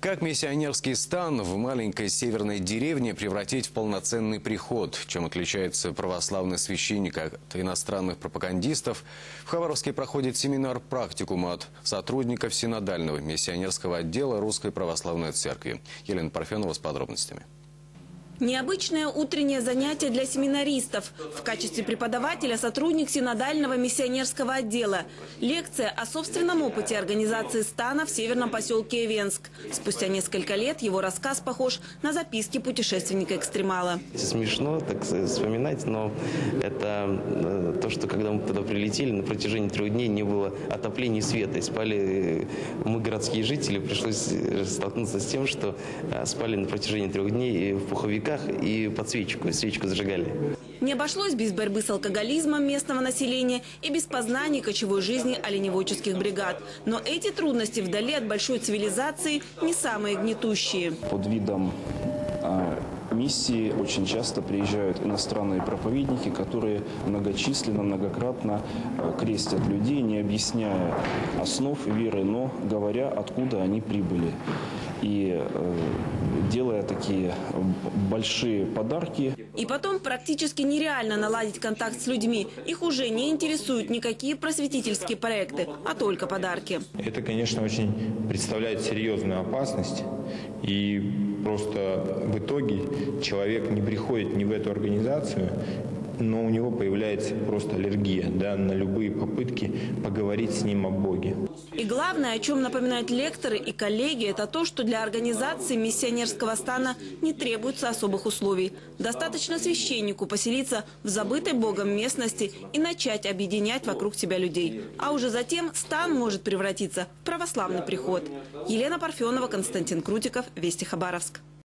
Как миссионерский стан в маленькой северной деревне превратить в полноценный приход? Чем отличается православный священник от иностранных пропагандистов? В Хабаровске проходит семинар-практикум от сотрудников синодального миссионерского отдела Русской Православной Церкви. Елена Парфенова с подробностями. Необычное утреннее занятие для семинаристов. В качестве преподавателя сотрудник синодального миссионерского отдела. Лекция о собственном опыте организации стана в северном поселке Эвенск. Спустя несколько лет его рассказ похож на записки путешественника-экстремала. Смешно так вспоминать, но это то, что когда мы туда прилетели, на протяжении 3 дней не было отопления и света. И спали мы, городские жители, пришлось столкнуться с тем, что спали на протяжении 3 дней в пуховиках и под свечку зажигали. Не обошлось без борьбы с алкоголизмом местного населения и без познаний кочевой жизни оленеводческих бригад. Но эти трудности вдали от большой цивилизации не самые гнетущие. Под видом миссии очень часто приезжают иностранные проповедники, которые многочисленно, многократно крестят людей, не объясняя основ веры, но говоря, откуда они прибыли. И делая такие большие подарки. И потом практически нереально наладить контакт с людьми. Их уже не интересуют никакие просветительские проекты, а только подарки. Это, конечно, очень представляет серьезную опасность. И просто в итоге человек не приходит ни в эту организацию, но у него появляется просто аллергия, на любые попытки поговорить с ним о Боге. И главное, о чем напоминают лекторы и коллеги, это то, что для организации миссионерского стана не требуется особых условий. Достаточно священнику поселиться в забытой Богом местности и начать объединять вокруг себя людей. А уже затем стан может превратиться в православный приход. Елена Парфенова, Константин Крутиков, Вести Хабаровск.